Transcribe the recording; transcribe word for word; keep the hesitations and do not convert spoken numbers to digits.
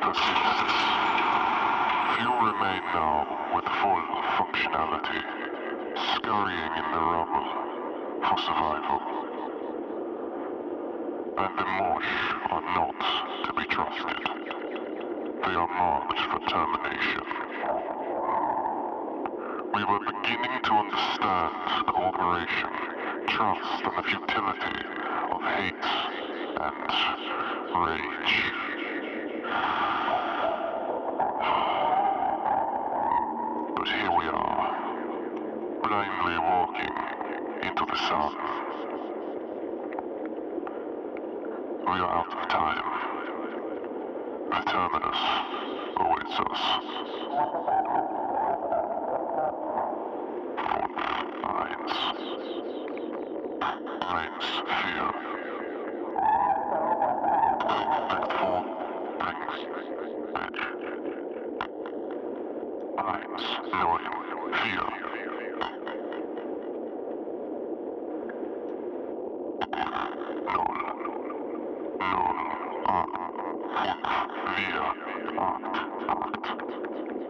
persists. Few remain now with full functionality, scurrying in the rubble for survival. And the Mosh are not to be trusted. They are marked for termination. We were beginning to understand cooperation, trust, and the futility of hate and rage. But here we are, blindly walking into the sun. We are out of time. The terminus awaits us. Eins. Eins, vier. Act four brings edge. Eins, neun, vier. Null. Null, acht, fünf, vier, acht, acht.